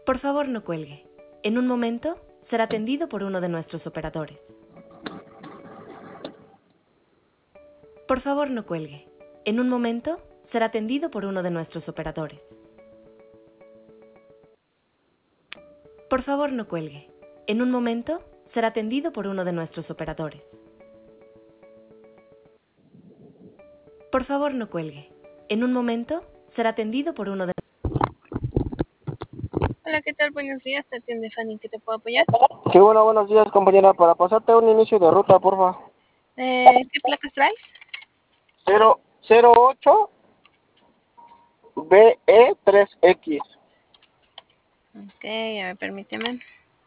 Por favor, no cuelgue. En un momento será atendido por uno de nuestros operadores. Por favor, no cuelgue. En un momento será atendido por uno de nuestros operadores. Por favor, no cuelgue. En un momento será atendido por uno de nuestros operadores. Por favor, no cuelgue. En un momento será atendido por uno de... Hola, ¿qué tal? Buenos días, te atiende Fanny, ¿qué te puedo apoyar? Sí, bueno, buenos días, compañera. Para pasarte un inicio de ruta, porfa. ¿Qué placas traes? 008 BE3X. Ok, a ver, permíteme.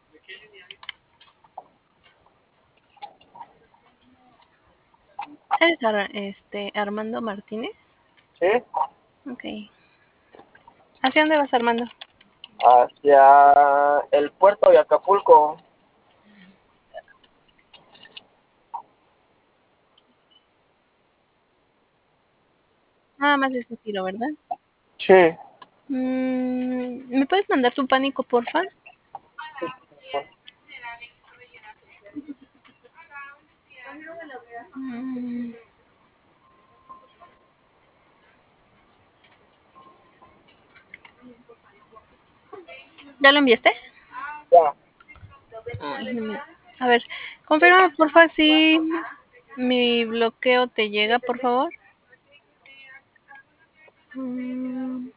¿Eres Armando Martínez? ¿Sí? Ok. ¿Hacia dónde vas, Armando? Hacia el puerto de Acapulco. Nada más es un tiro, ¿verdad? Sí. ¿Me puedes mandar tu pánico, porfa? Mm, ¿Ya lo enviaste? Ya. Ay, no me- A ver, confirma, porfa, si mi bloqueo te llega, por favor. Mm,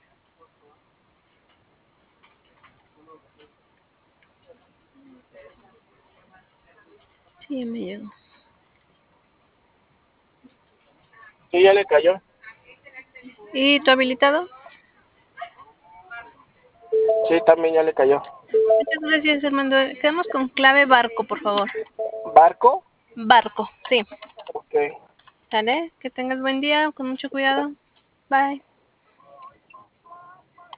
Sí, me llegó. Sí, ya le cayó. ¿Y tu habilitado? Sí, también ya le cayó. Muchas gracias, Armando. Quedamos con clave barco, por favor. ¿Barco? Barco, sí. Ok. ¿Sale? Que tengas buen día, con mucho cuidado. Bye.